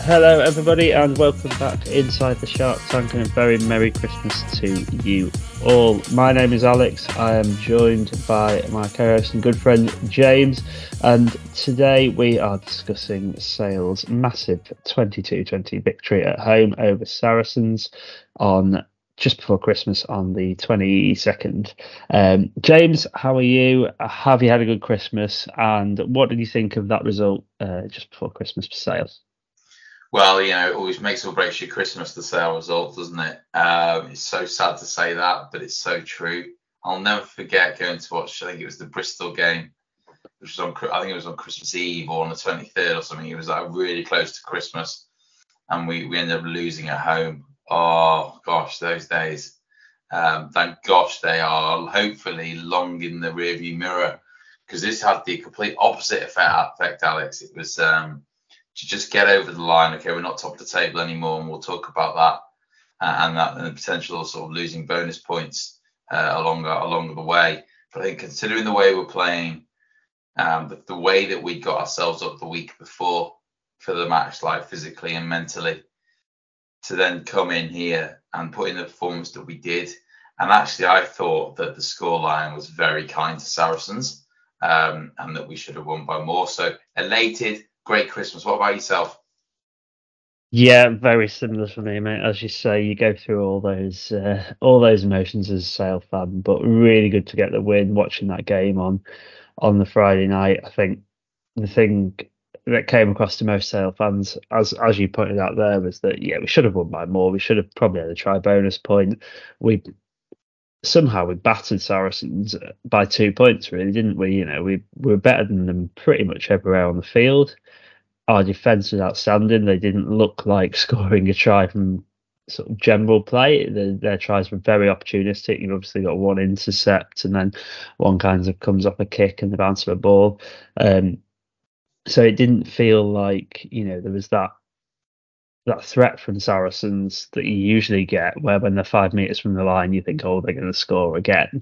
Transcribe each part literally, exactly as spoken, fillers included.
Hello, everybody, and welcome back to Inside the Shark Tank, and a very Merry Christmas to you all. My name is Alex. I am joined by my co-host and good friend James, and today we are discussing Sale's massive twenty-two twenty victory at home over Saracens on just before Christmas on the twenty-second. Um, James, how are you? Have you had a good Christmas? And what did you think of that result uh, just before Christmas for Sale? Well, you know, it always makes or breaks your Christmas, the Sale result, doesn't it? Um, it's so sad to say that, but it's so true. I'll never forget going to watch, I think it was the Bristol game, which was on, I think it was on Christmas Eve or on the twenty-third or something. It was like really close to Christmas, and we, we ended up losing at home. Oh, gosh, those days. Um, thank gosh they are hopefully long in the rearview mirror, because this had the complete opposite effect, effect Alex. It was... Um, to just get over the line. Okay, we're not top of the table anymore, and we'll talk about that uh, and that and the potential of sort of losing bonus points uh, along along the way. But I think considering the way we're playing, um, the, the way that we got ourselves up the week before for the match, like physically and mentally, to then come in here and put in the performance that we did. And actually, I thought that the scoreline was very kind to Saracens, um, and that we should have won by more. So elated. Great Christmas. What about yourself? Yeah, very similar for me, mate. As you say, you go through all those uh, all those emotions as a Sale fan, but really good to get the win. Watching that game on on the Friday night, I think the thing that came across to most Sale fans, as as you pointed out there, was that yeah, we should have won by more. We should have probably had a try bonus point. We somehow we battered Saracens by two points, really, didn't we? You know, we, we were better than them pretty much everywhere on the field. Our defence was outstanding. They didn't look like scoring a try from sort of general play. The, their tries were very opportunistic. You've obviously got one intercept, and then one kind of comes off a kick and the bounce of a ball. Um, so it didn't feel like, you know, there was that that threat from Saracens that you usually get, where when they're five metres from the line, you think, oh, they're going to score again,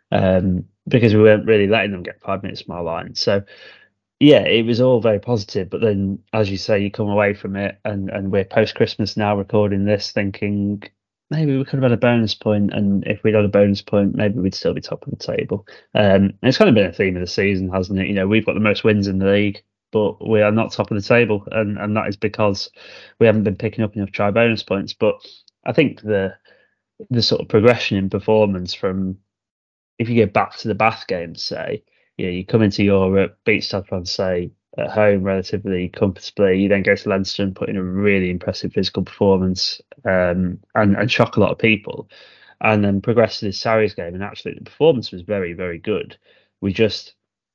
um, because we weren't really letting them get five metres from our line. So, yeah, it was all very positive. But then, as you say, you come away from it, and, and we're post-Christmas now recording this, thinking maybe we could have had a bonus point, and if we'd had a bonus point, maybe we'd still be top of the table. Um, it's kind of been a theme of the season, hasn't it? You know, we've got the most wins in the league, but we are not top of the table, and, and that is because we haven't been picking up enough try bonus points. But I think the the sort of progression in performance from, if you go back to the Bath game, say, you know, you come into Europe, beat Stade Francais at home relatively comfortably, you then go to Leinster and put in a really impressive physical performance, um, and, and shock a lot of people, and then progress to this Sarries game, and actually the performance was very, very good. We just,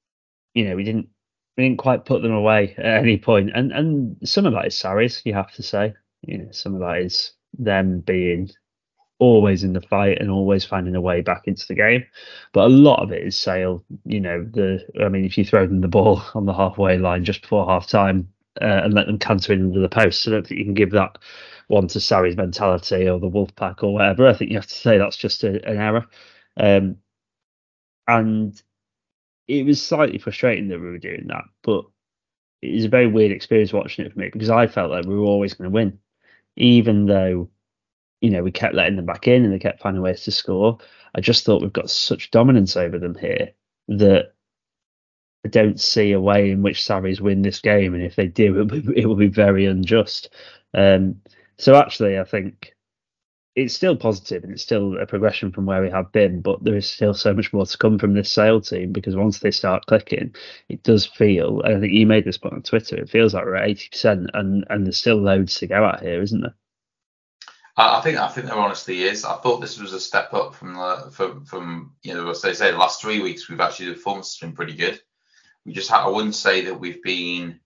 you know, we didn't we didn't quite put them away at any point. And and some of that is Sarries, you have to say. You know, some of that is them being always in the fight and always finding a way back into the game. But a lot of it is Sale. You know, the I mean, if you throw them the ball on the halfway line just before half time uh, and let them canter in under the post, I don't think you can give that one to Sarri's mentality or the Wolfpack or whatever. I think you have to say that's just a, an error. Um, and it was slightly frustrating that we were doing that, but it was a very weird experience watching it for me, because I felt like we were always going to win, even though, you know, we kept letting them back in and they kept finding ways to score. I just thought we've got such dominance over them here that I don't see a way in which Sarries win this game, and if they do, it will be, it will be very unjust. Um, so actually, I think it's still positive and it's still a progression from where we have been, but there is still so much more to come from this Sale team, because once they start clicking, it does feel, and I think you made this point on Twitter, it feels like we're at eighty percent, and, and there's still loads to go at here, isn't there? I think I think there honestly is. I thought this was a step up from the from from you know, as they say, the last three weeks we've actually, the performance has been pretty good. We just ha- I wouldn't say that we've been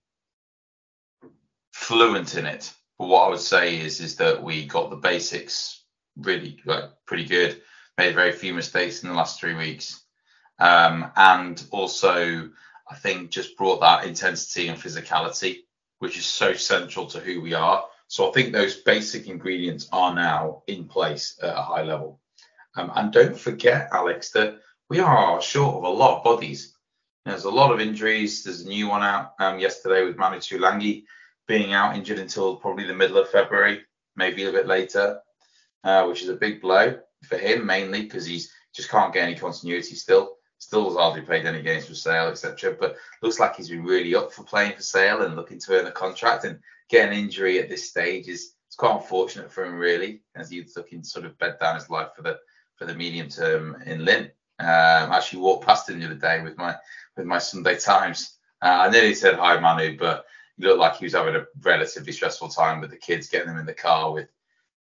fluent in it, but what I would say is is that we got the basics really, like, pretty good. Made very few mistakes in the last three weeks, um, and also I think just brought that intensity and physicality, which is so central to who we are. So I think those basic ingredients are now in place at a high level. Um, and don't forget, Alex, that we are short of a lot of bodies. There's a lot of injuries. There's a new one out um, yesterday with Manu Tuilagi being out injured until probably the middle of February, maybe a bit later, uh, which is a big blow for him, mainly because he's just can't get any continuity still. Still has hardly played any games for Sale, et cetera. But looks like he's been really up for playing for Sale and looking to earn a contract. And getting an injury at this stage is it's quite unfortunate for him, really, as he's looking to sort of bed down his life for the for the medium term in Lynn. Um, actually walked past him the other day with my with my Sunday Times. Uh, I nearly said hi, Manu, but he looked like he was having a relatively stressful time with the kids, getting them in the car with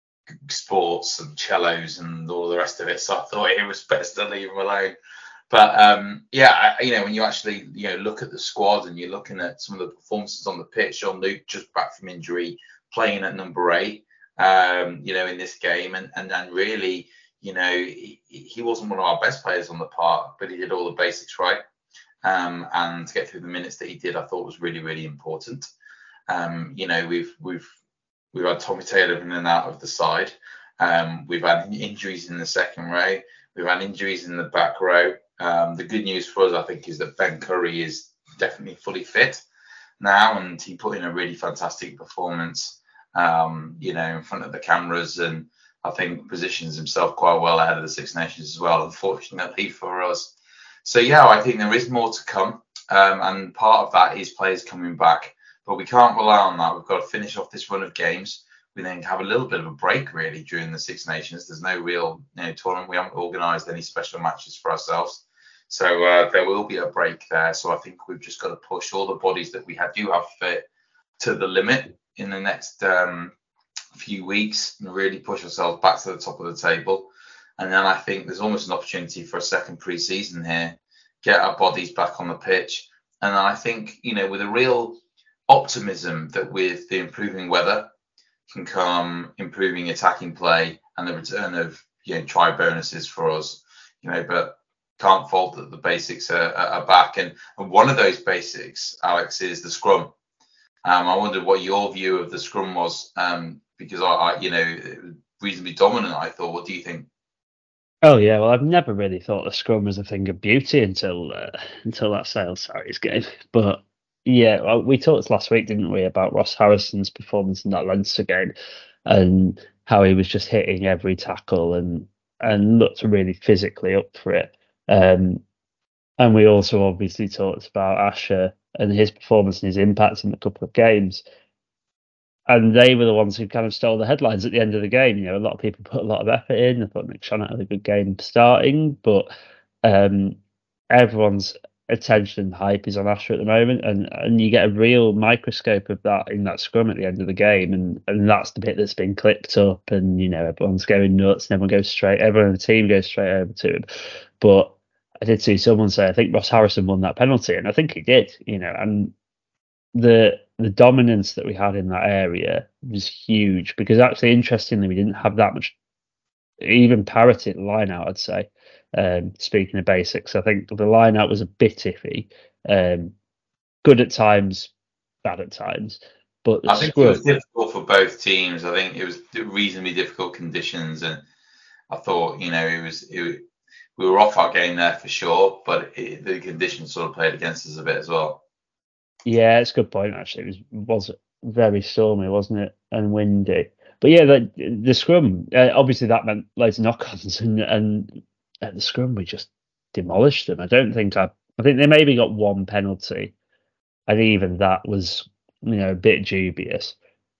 sports and cellos and all the rest of it. So I thought it was best to leave him alone. But um, yeah, I, you know, when you actually you know look at the squad and you're looking at some of the performances on the pitch, John Luke just back from injury, playing at number eight, um, you know, in this game, and and then really, you know, he, he wasn't one of our best players on the park, but he did all the basics right. Um, and to get through the minutes that he did, I thought was really, really important. Um, you know, we've we've we've had Tommy Taylor in and out of the side. Um, we've had injuries in the second row. We've had injuries in the back row. Um, the good news for us, I think, is that Ben Curry is definitely fully fit now, and he put in a really fantastic performance, um, you know, in front of the cameras, and I think positions himself quite well ahead of the Six Nations as well, unfortunately for us. So, yeah, I think there is more to come, um, and part of that is players coming back, but we can't rely on that. We've got to finish off this run of games. We then have a little bit of a break, really, during the Six Nations. There's no real you know, tournament. We haven't organised any special matches for ourselves. So uh, there will be a break there. So I think we've just got to push all the bodies that we have, do have fit to the limit in the next um, few weeks and really push ourselves back to the top of the table. And then I think there's almost an opportunity for a second pre-season here, get our bodies back on the pitch. And I think, you know, with a real optimism that with the improving weather can come improving attacking play and the return of, you know, try bonuses for us, you know, but can't fault that the basics are, are back. And, and one of those basics, Alex, is the scrum. Um, I wondered what your view of the scrum was, um, because I, I, you know, reasonably dominant, I thought. What do you think? Oh yeah, well I've never really thought the scrum was a thing of beauty until uh, until that Sales Saris game. But yeah, well, we talked last week, didn't we, about Ross Harrison's performance in that Leinster game and how he was just hitting every tackle and and looked really physically up for it. Um, and we also obviously talked about Asher and his performance and his impact in a couple of games. And they were the ones who kind of stole the headlines at the end of the game. You know, a lot of people put a lot of effort in. I thought Nick Shannett had a good game starting, but um, everyone's attention and hype is on Asher at the moment, and and you get a real microscope of that in that scrum at the end of the game, and and that's the bit that's been clipped up, and you know everyone's going nuts, and everyone goes straight, everyone in the team goes straight over to him. But I did see someone say, I think Ross Harrison won that penalty, and I think he did. You know, and the the dominance that we had in that area was huge, because actually, interestingly, we didn't have that much, even parity at the line out, I'd say. Um, speaking of basics, I think the line out was a bit iffy. Um, good at times, bad at times. But the I think scrum, it was difficult for both teams. I think it was reasonably difficult conditions, and I thought, you know, it was, it was we were off our game there for sure, but it, the conditions sort of played against us a bit as well. Yeah, it's a good point, actually. It was, was very stormy, wasn't it? And windy. But yeah, the, the scrum, uh, obviously that meant loads of knock-ons, and, and at the scrum we just demolished them. I don't think I, I think they maybe got one penalty, and even that was, you know, a bit dubious.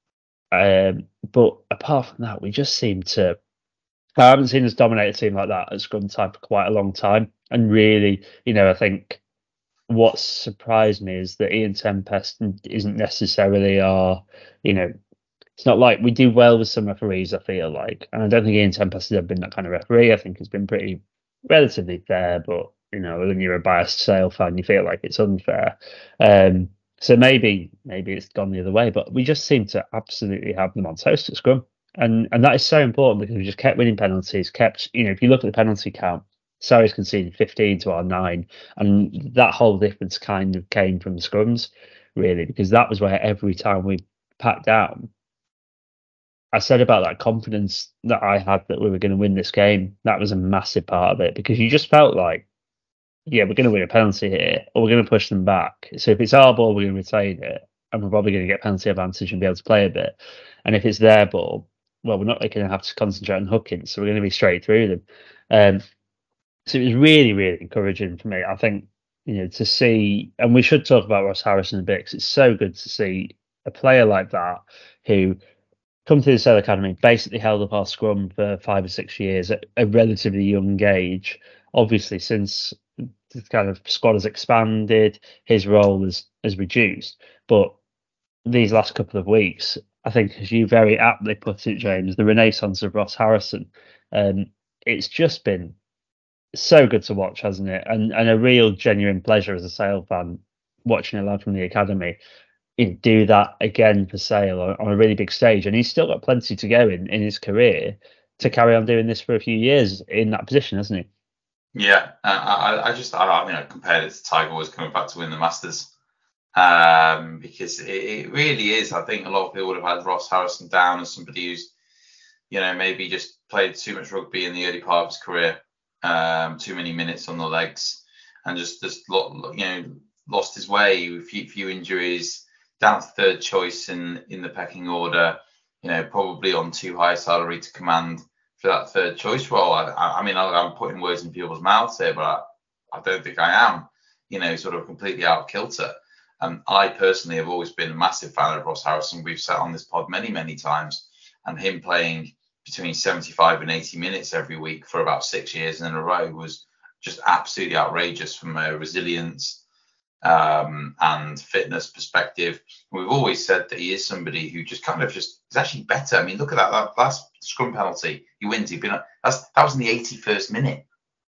Um, but apart from that, we just seemed to, I haven't seen us dominate a team like that at scrum time for quite a long time. And really, you know, I think what surprised me is that Ian Tempest isn't necessarily our, you know, it's not like we do well with some referees, I feel like. And I don't think Ian Tempest has ever been that kind of referee. I think he's been pretty relatively fair, but, you know, when you're a biased Sale fan, you feel like it's unfair. Um, so maybe maybe it's gone the other way, but we just seem to absolutely have them on toast at scrum. And and that is so important, because we just kept winning penalties, kept, you know, if you look at the penalty count, Sarries conceded fifteen to our nine, and that whole difference kind of came from the scrums, really, because that was where every time we packed down, I said about that confidence that I had that we were going to win this game. That was a massive part of it, because you just felt like, yeah, we're going to win a penalty here, or we're going to push them back. So if it's our ball, we're going to retain it. and we're probably going to get penalty advantage and be able to play a bit. And if it's their ball, well, we're not going to have to concentrate on hooking, so we're going to be straight through them. Um, so it was really, really encouraging for me. I think, you know, to see, and we should talk about Ross Harrison a bit, because it's so good to see a player like that who come to the Sale Academy, basically held up our scrum for five or six years at a relatively young age. Obviously, since the kind of squad has expanded, his role has, has reduced. But these last couple of weeks, I think, as you very aptly put it, James, the renaissance of Ross Harrison, um, it's just been so good to watch, hasn't it? And and a real genuine pleasure as a Sale fan watching a lad from the academy do that again for Sale on, on a really big stage. And he's still got plenty to go in, in his career to carry on doing this for a few years in that position, hasn't he? Yeah, I, I, I just, I, I mean, I compared it to Tiger Woods coming back to win the Masters, um, because it, it really is. I think a lot of people would have had Ross Harrison down as somebody who's, you know, maybe just played too much rugby in the early part of his career, um, too many minutes on the legs, and just, just you know, lost his way, a few, few injuries, down to third choice in, in the pecking order, you know, probably on too high a salary to command for that third choice role. I, I mean, I'm putting words in people's mouths here, but I, I don't think I am, you know, sort of completely out of kilter. And I personally have always been a massive fan of Ross Harrison. We've sat on this pod many, many times, and him playing between seventy-five and eighty minutes every week for about six years in a row was just absolutely outrageous from a resilience um, and fitness perspective. We've always said that he is somebody who just kind of just is actually better. I mean, look at that, that last scrum penalty. He wins. He'd been that's that was in the eighty-first minute,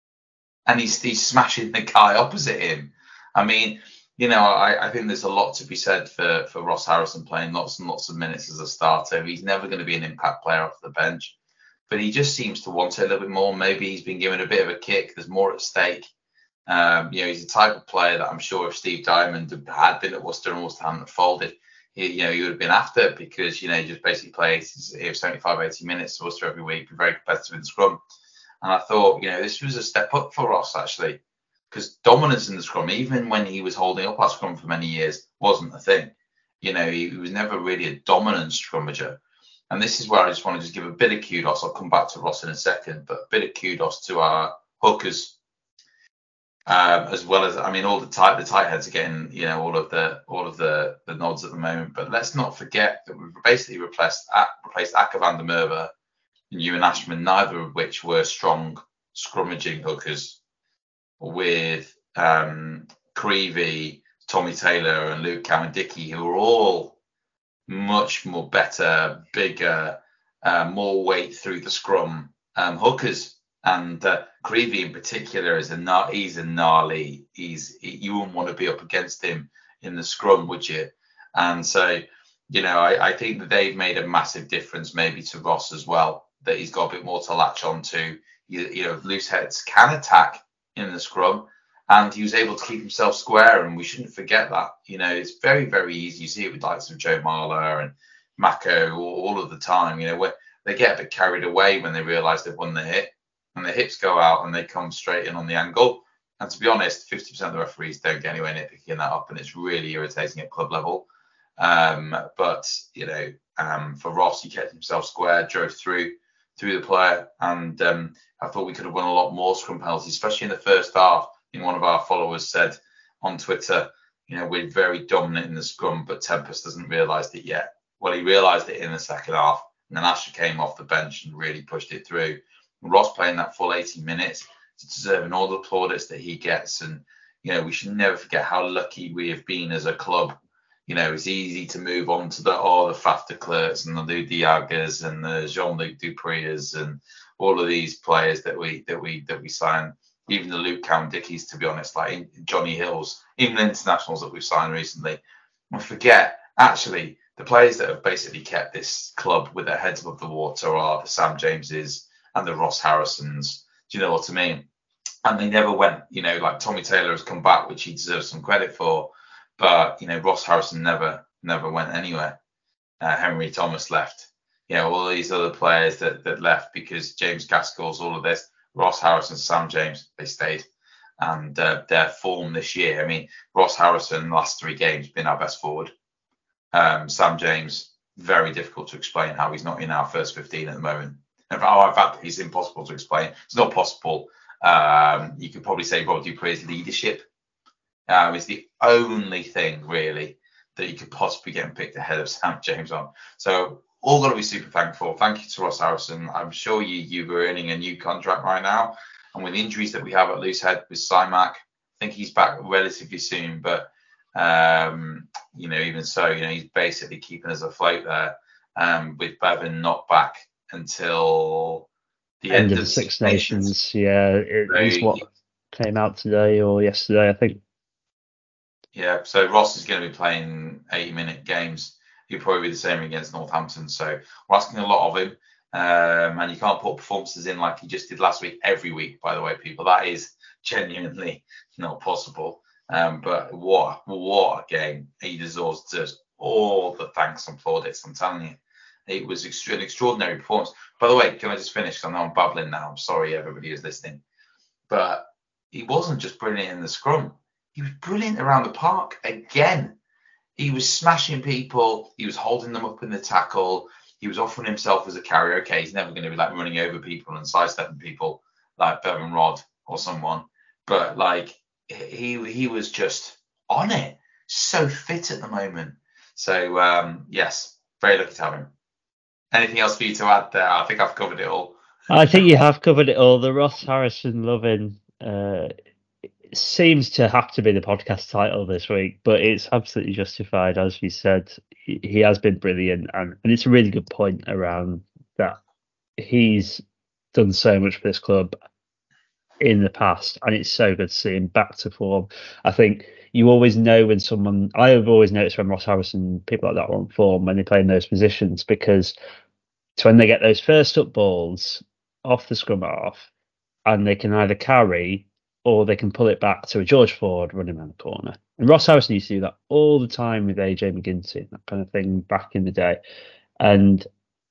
and he's he's smashing the guy opposite him. I mean, you know, I, I think there's a lot to be said for for Ross Harrison playing lots and lots of minutes as a starter. He's never going to be an impact player off the bench, but he just seems to want it a little bit more. Maybe he's been given a bit of a kick. There's more at stake. Um, you know, he's the type of player that I'm sure if Steve Diamond had been at Worcester and Worcester hadn't folded, he, you know, he would have been after, because, you know, he just basically plays seventy-five, eighty minutes to Worcester every week, very competitive in the scrum. And I thought, you know, this was a step up for Ross, actually, because dominance in the scrum, even when he was holding up our scrum for many years, wasn't a thing. You know, he, he was never really a dominant scrummager. And this is where I just want to just give a bit of kudos. I'll come back to Ross in a second, but a bit of kudos to our hookers. Um, as well as, I mean, all the tight the tight heads are getting, you know, all of the all of the, the nods at the moment. But let's not forget that we've basically replaced replaced Akker van der Merwe and Ewan Ashman, neither of which were strong scrummaging hookers, with um, Creevy, Tommy Taylor, and Luke Cowan-Dickie, who are all much more better, bigger, uh, more weight through the scrum um, hookers. And uh, Creevy in particular is a gnar- he's a gnarly. He's he, you wouldn't want to be up against him in the scrum, would you? And so, you know, I, I think that they've made a massive difference, maybe to Ross as well, that he's got a bit more to latch on to. You, you know, loose heads can attack in the scrum, and he was able to keep himself square, and we shouldn't forget that. You know, it's very, very easy. You see it with likes of Joe Marler and Mako all, all of the time. You know, where they get a bit carried away when they realise they've won the hit, and the hips go out and they come straight in on the angle. And to be honest, fifty percent of the referees don't get anywhere near picking that up, and it's really irritating at club level. Um, but, you know, um, for Ross, he kept himself square, drove through through the player, and um, I thought we could have won a lot more scrum penalties, especially in the first half. I think one of our followers said on Twitter, you know, we're very dominant in the scrum, but Tempest doesn't realise it yet. Well, he realised it in the second half, and then Asher came off the bench and really pushed it through. Ross playing that full eighty minutes, deserving all the plaudits that he gets. And, you know, we should never forget how lucky we have been as a club. You know, it's easy to move on to the, oh, the Faf de Klerks and the Lou Diagas and the Jean-Luc Dupreas and all of these players that we that we that we sign, even the Luke Cowan-Dickies, to be honest, like Johnny Hills, even the internationals that we've signed recently. We forget, actually, the players that have basically kept this club with their heads above the water are the Sam Jameses and the Ross Harrisons. Do you know what I mean? And they never went, you know, like Tommy Taylor has come back, which he deserves some credit for. But, you know, Ross Harrison never, never went anywhere. Uh, Henry Thomas left. You know, all these other players that, that left because James Gaskell's, all of this. Ross Harrison, Sam James, they stayed. And uh, their form this year, I mean, Ross Harrison, the last three games, been our best forward. Um, Sam James, very difficult to explain how he's not in our first fifteen at the moment. In fact, it's impossible to explain. It's not possible. Um, you could probably say Rob Dupree's leadership um, is the only thing really that you could possibly get picked ahead of Sam James on. So all got to be super thankful. Thank you to Ross Harrison. I'm sure you you were earning a new contract right now, and with the injuries that we have at Loosehead with Simac, I think he's back relatively soon. But um, you know, even so, you know, he's basically keeping us afloat there. Um, with Bevan not back until the end, end of of the Six Nations. Nations. Yeah, it so is what he, came out today or yesterday, I think. Yeah, so Ross is going to be playing eighty minute games. He'll probably be the same against Northampton. So we're asking a lot of him. Um, and you can't put performances in like he just did last week every week, by the way, people. That is genuinely not possible. Um, but what what a game. He deserves just all the thanks and plaudits, I'm telling you. It was extra- an extraordinary performance. By the way, can I just finish? Because I know I'm babbling now. I'm sorry, everybody who's listening. But he wasn't just brilliant in the scrum. He was brilliant around the park again. He was smashing people. He was holding them up in the tackle. He was offering himself as a carrier. Okay, he's never going to be like running over people and sidestepping people like Bevan Rod or someone. But like he he was just on it. So fit at the moment. So um, yes, very lucky to have him. Anything else for you to add there? I think I've covered it all. I think you have covered it all. The Ross Harrison loving uh, seems to have to be the podcast title this week, but it's absolutely justified, as you said. He, he has been brilliant, and, and it's a really good point around that. He's done so much for this club in the past, and it's so good to see him back to form. I think you always know when someone, I've always noticed when Ross Harrison, people like that are on form when they play in those positions, because it's when they get those first up balls off the scrum half, and they can either carry or they can pull it back to a George Ford running around the corner. And Ross Harrison used to do that all the time with A J McGinty, that kind of thing back in the day. And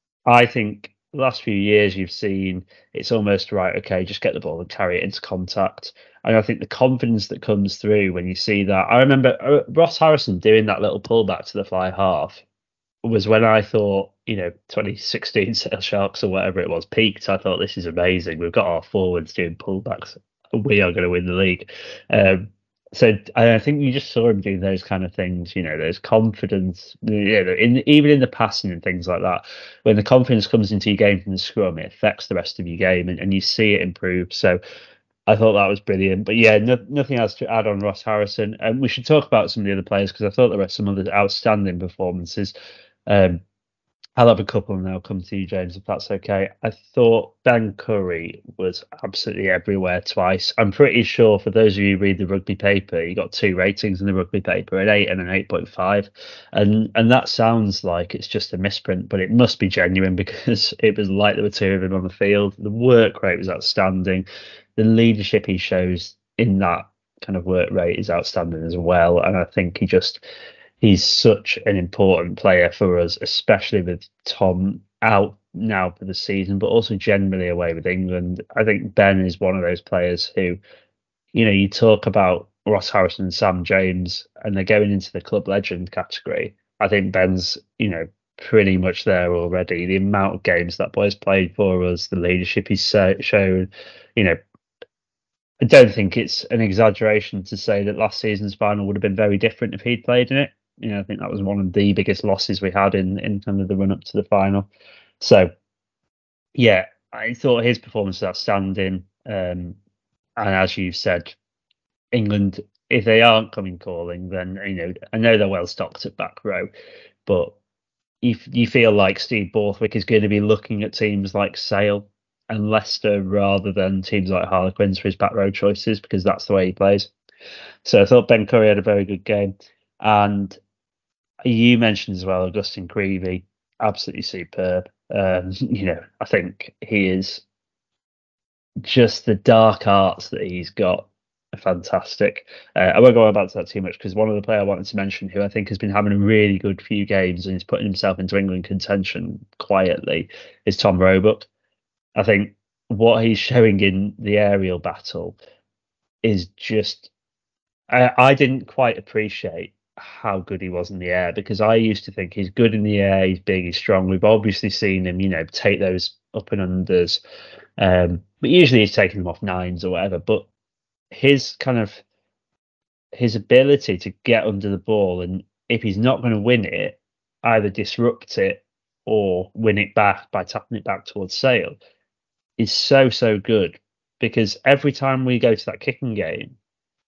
I think the last few years you've seen it's almost right, okay, just get the ball and carry it into contact. And I think the confidence that comes through when you see that. I remember Ross Harrison doing that little pullback to the fly half was when I thought, you know, twenty sixteen Sale Sharks or whatever it was peaked. I thought this is amazing. We've got our forwards doing pullbacks. We are going to win the league. Um, so I think you just saw him doing those kind of things, you know, there's confidence, you know, in, even in the passing and things like that. When the confidence comes into your game from the scrum, it affects the rest of your game and, and you see it improve. So I thought that was brilliant. But yeah, no, nothing else to add on Ross Harrison. And um, we should talk about some of the other players because I thought there were some other outstanding performances. Um, I'll have a couple and I'll come to you, James, if that's okay. I thought Ben Curry was absolutely everywhere twice. I'm pretty sure for those of you who read the rugby paper, he got two ratings in the rugby paper, an eight and an eight point five. And and that sounds like it's just a misprint, but it must be genuine because it was like there were two of him on the field. The work rate was outstanding. The leadership he shows in that kind of work rate is outstanding as well. And I think he just... he's such an important player for us, especially with Tom out now for the season, but also generally away with England. I think Ben is one of those players who, you know, you talk about Ross Harrison and Sam James, and they're going into the club legend category. I think Ben's, you know, pretty much there already. The amount of games that boy's played for us, the leadership he's shown, you know, I don't think it's an exaggeration to say that last season's final would have been very different if he'd played in it. You know, I think that was one of the biggest losses we had in, in kind of the run up to the final. So, yeah, I thought his performance was outstanding. Um, and as you've said, England, if they aren't coming calling, then, you know, I know they're well stocked at back row, but you, you feel like Steve Borthwick is going to be looking at teams like Sale and Leicester rather than teams like Harlequins for his back row choices because that's the way he plays. So I thought Ben Curry had a very good game. And you mentioned as well Augustine Creevy, absolutely superb. Um, you know, I think he is just the dark arts that he's got are fantastic. Uh, I won't go about that too much because one of the players I wanted to mention who I think has been having a really good few games and is putting himself into England contention quietly is Tom Roebuck. I think what he's showing in the aerial battle is just I, I didn't quite appreciate how good he was in the air, because I used to think he's good in the air, he's big, he's strong. We've obviously seen him, you know, take those up and unders, um, but usually he's taking them off nines or whatever. But his kind of his ability to get under the ball, and if he's not going to win it, either disrupt it or win it back by tapping it back towards Sale, is so so good. Because every time we go to that kicking game,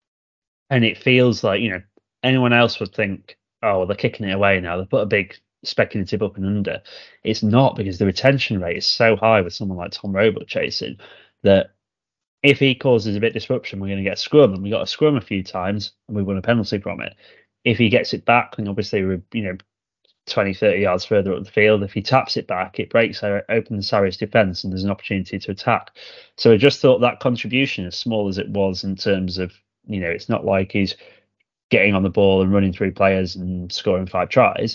and it feels like, you know, anyone else would think, oh, well, they're kicking it away now. They put a big speculative up and under. It's not, because the retention rate is so high with someone like Tom Roebuck chasing that if he causes a bit of disruption, we're going to get a scrum. And we got a scrum a few times and we won a penalty from it. If he gets it back, then obviously we're, you know, twenty, thirty yards further up the field. If he taps it back, it breaks open Sarri's defence and there's an opportunity to attack. So I just thought that contribution, as small as it was in terms of, you know, it's not like he's getting on the ball and running through players and scoring five tries.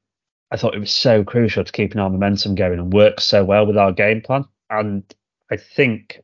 I thought it was so crucial to keeping our momentum going and work so well with our game plan. And I think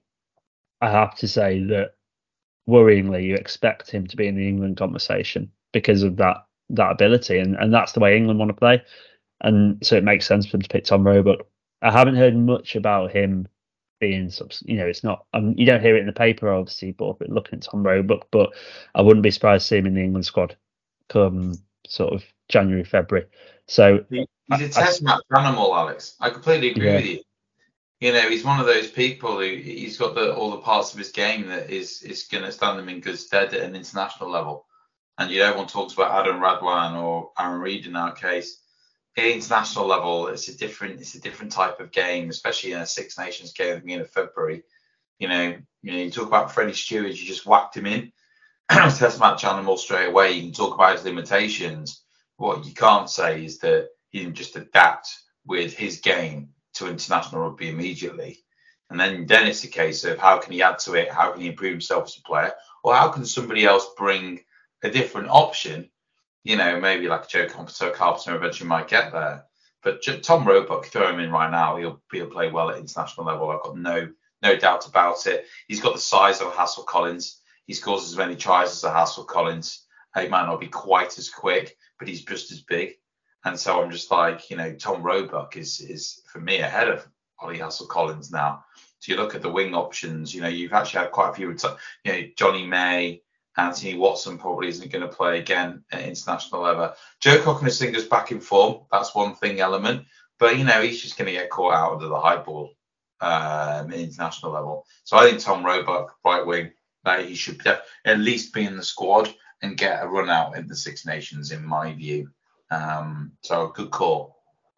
I have to say that, worryingly, you expect him to be in the England conversation because of that that ability, and, and that's the way England want to play. And so it makes sense for them to pick Tom Roebuck. I haven't heard much about him being, you know, it's not, um, you don't hear it in the paper, obviously, but looking at Tom Roebuck, but I wouldn't be surprised to see him in the England squad come sort of January, February. So he's a test match animal, Alex. I completely agree yeah. with you. You know, he's one of those people who he's got the, all the parts of his game that is is going to stand him in good stead at an international level. And you know, everyone talks about Adam Radwan or Aaron Reed in our case. At international level, it's a different it's a different type of game, especially in a Six Nations game at the beginning of February. You know, you know, you talk about Freddie Stewart, you just whacked him in. Test match animal straight away. You can talk about his limitations. What you can't say is that he didn't just adapt with his game to international rugby immediately. And then, then it's a case of how can he add to it? How can he improve himself as a player? Or how can somebody else bring a different option? You know, maybe like Joe Carpenter eventually might get there. But Tom Roebuck, throw him in right now, he'll, he'll play well at international level. I've got no no doubt about it. He's got the size of Hassel Collins. He scores as many tries as a Hassel Collins. He might not be quite as quick, but he's just as big. And so I'm just like, you know, Tom Roebuck is, is for me, ahead of Ollie Hassel Collins now. So you look at the wing options, you know, you've actually had quite a few, you know, Johnny May, Anthony Watson probably isn't going to play again at international level. Joe Cockney-Singer's back in form. That's one thing element. But, you know, he's just going to get caught out under the high ball um, at international level. So I think Tom Roebuck, right wing, that he should at least be in the squad and get a run out in the Six Nations, in my view. Um, so good call.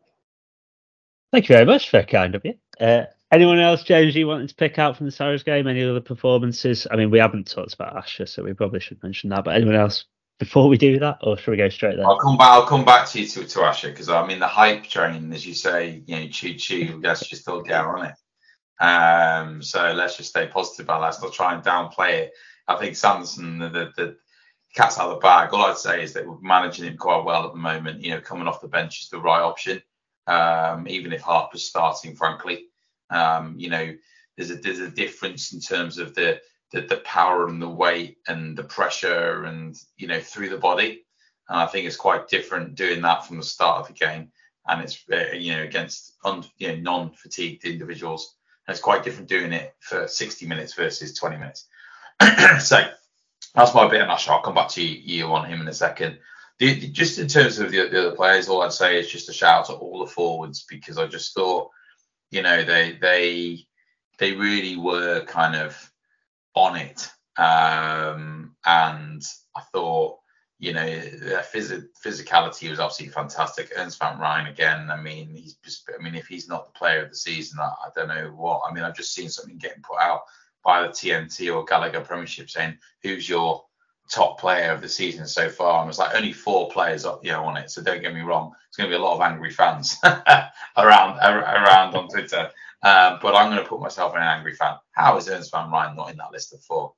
Thank you very much. Very kind of you. Uh, anyone else, James, you wanted to pick out from the Sarries game? Any other performances? I mean, we haven't talked about Asher, so we probably should mention that. But anyone else before we do that, or should we go straight there? I'll come back. I'll come back to you to, to Asher, because I mean the hype train, as you say, you know, choo choo. Let's just still get on it. Um, so let's just stay positive about that. Let's not try and downplay it. I think Sanderson, the, the, the cat's out of the bag. All I'd say is that we're managing him quite well at the moment. You know, coming off the bench is the right option. Um, even if Harper's starting, frankly, um, you know, there's a there's a difference in terms of the, the the power and the weight and the pressure and, you know, through the body. And I think it's quite different doing that from the start of the game, and it's uh, you know, against un, you know, non-fatigued individuals. And it's quite different doing it for sixty minutes versus twenty minutes. So that's my bit of Asher. I'll come back to you, you on him in a second. The, just in terms of the, the other players, all I'd say is just a shout out to all the forwards, because I just thought, you know, they they they really were kind of on it, um, and I thought, you know, their phys- physicality was absolutely fantastic. Ernst van Rijn again. I mean, he's just, I mean, if he's not the player of the season, I, I don't know what. I mean, I've just seen something getting put out by the T N T or Gallagher Premiership saying, who's your top player of the season so far? And it's like only four players up, you know, on it. So don't get me wrong, it's going to be a lot of angry fans around around on Twitter. Um, but I'm going to put myself in an angry fan. How is Ernst van Rijn not in that list of four?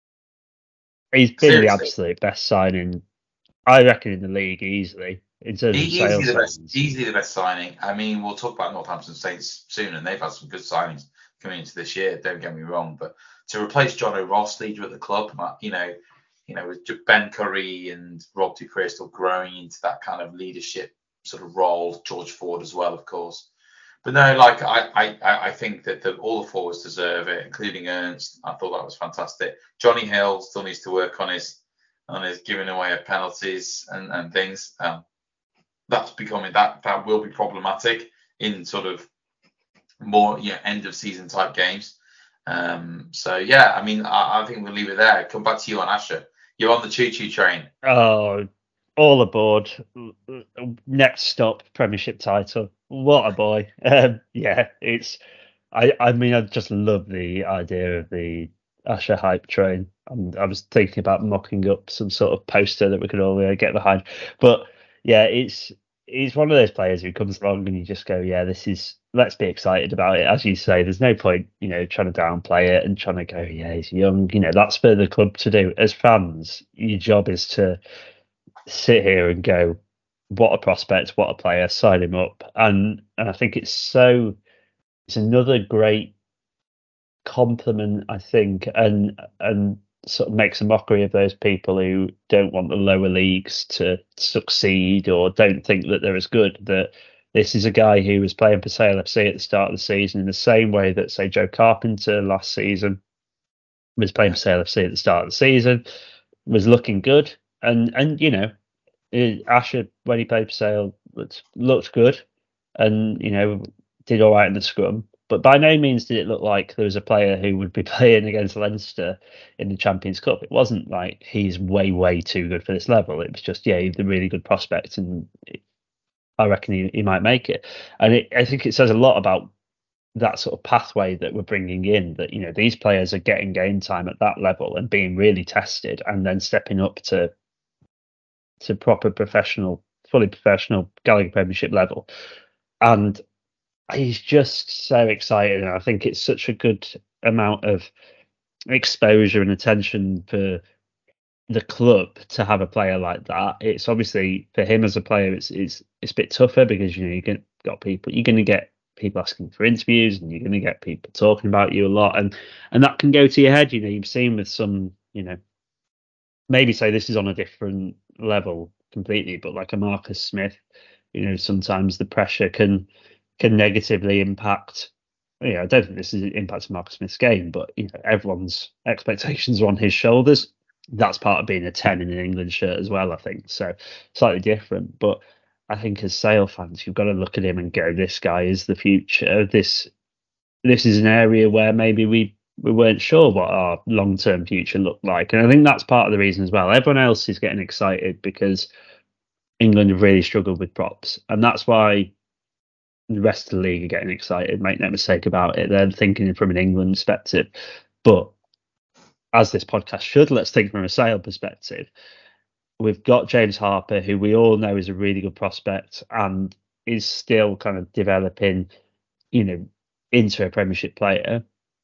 He's been Seriously. the absolute best signing, I reckon, in the league easily. In terms he, of sales easily, the best, easily the best signing. I mean, we'll talk about Northampton Saints soon, and they've had some good signings coming into this year. Don't get me wrong, but to replace John O'Ross, leader at the club, you know, you know, with Ben Curry and Rob Dupree still growing into that kind of leadership sort of role. George Ford as well, of course. But no, like I, I, I think that the, all the forwards deserve it, including Ernst. I thought that was fantastic. Johnny Hill still needs to work on his on his giving away of penalties and, and things. Um, that's becoming that that will be problematic in sort of more you know, end of season type games. Um, so yeah, I mean, I, I think we'll leave it there. Come back to you on Asher. You're on the choo-choo train. Oh, all aboard. Next stop, Premiership title. What a boy. Um, yeah, it's. I, I mean, I just love the idea of the Asher hype train. I'm, I was thinking about mocking up some sort of poster that we could all uh, get behind. But yeah, it's he's one of those players who comes along and you just go, yeah, this is. Let's be excited about it. As you say, there's no point, you know, trying to downplay it and trying to go, yeah, he's young. You know, that's for the club to do. As fans, your job is to sit here and go, what a prospect, what a player, sign him up. And and I think it's so it's another great compliment, I think, and and sort of makes a mockery of those people who don't want the lower leagues to succeed or don't think that they're as good. That this is a guy who was playing for Sale F C at the start of the season in the same way that, say, Joe Carpenter last season was playing for Sale F C at the start of the season, was looking good. And, and you know, Asher, when he played for Sale, looked good and, you know, did all right in the scrum. But by no means did it look like there was a player who would be playing against Leinster in the Champions Cup. It wasn't like he's way, way too good for this level. It was just, yeah, he's a really good prospect and I reckon he, he might make it. And it, I think it says a lot about that sort of pathway that we're bringing in, that, you know, these players are getting game time at that level and being really tested and then stepping up to to proper professional, fully professional Gallagher Premiership level. And he's just so excited. And I think it's such a good amount of exposure and attention for the club to have a player like that. It's obviously for him as a player, it's it's it's a bit tougher because, you know, you get got people, you're going to get people asking for interviews and you're going to get people talking about you a lot, and and that can go to your head. You know, you've seen with some, you know, maybe say this is on a different level completely, but like a Marcus Smith, you know, sometimes the pressure can can negatively impact. You know, I don't think this is impacting Marcus Smith's game, but, you know, everyone's expectations are on his shoulders. That's part of being a ten in an England shirt as well, I think. So slightly different, but I think as Sale fans, you've got to look at him and go, this guy is the future. This this is an area where maybe we we weren't sure what our long term future looked like, and I think that's part of the reason as well. Everyone else is getting excited because England have really struggled with props, and that's why the rest of the league are getting excited. Make no mistake about it; they're thinking from an England perspective, but as this podcast should, let's think from a Sale perspective. We've got James Harper, who we all know is a really good prospect and is still kind of developing, you know, into a Premiership player.